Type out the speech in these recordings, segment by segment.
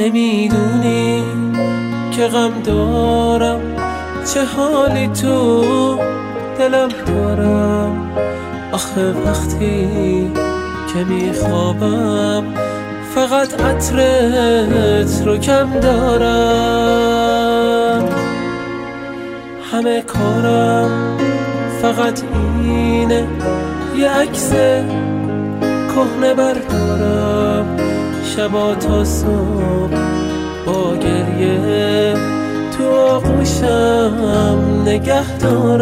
نمیدونی که غم دارم، چه حالی تو دلم دارم. آخه وقتی که میخوابم فقط عطرت رو کم دارم. همه کارم فقط اینه یه عکس کهنه بردارم، شبا تا صبح با گریه تو آغوشم نگه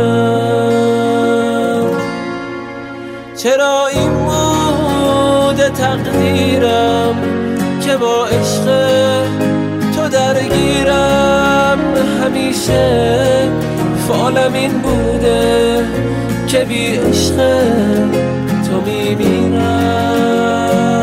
دارم. چرا این بود تقدیرم که با عشق تو درگیرم؟ همیشه فالم این بوده که بی عشق تو میمیرم.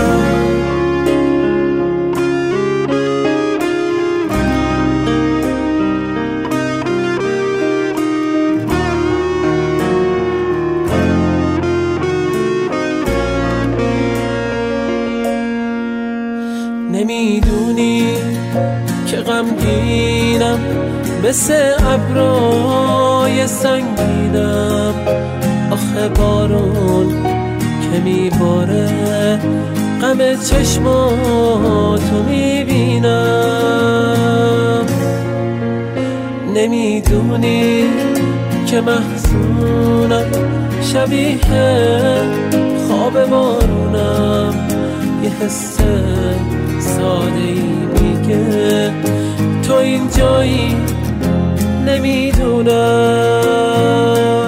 نمیدونی که غمگینم، مثل ابرای سنگینم. آخه بارون که میباره غم چشماتو میبینم. نمیدونی که محزونم، شبیه خواب بارونم. یه حس ساده ای میگه تو اینجایی، نمیدونم.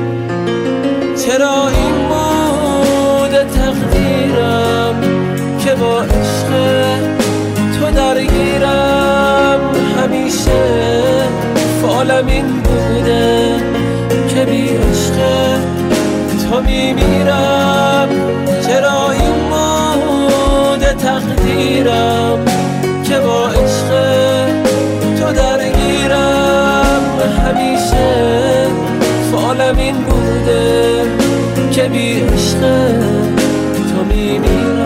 چرا این بود تقدیرم که با عشق تو درگیرم؟ همیشه فالم این بوده که بی عشق تو میمیرم. چرا این بود تقدیرم که با عشق تو درگیرم؟ همیشه فالم این بوده که بی عشق تو میمیرم.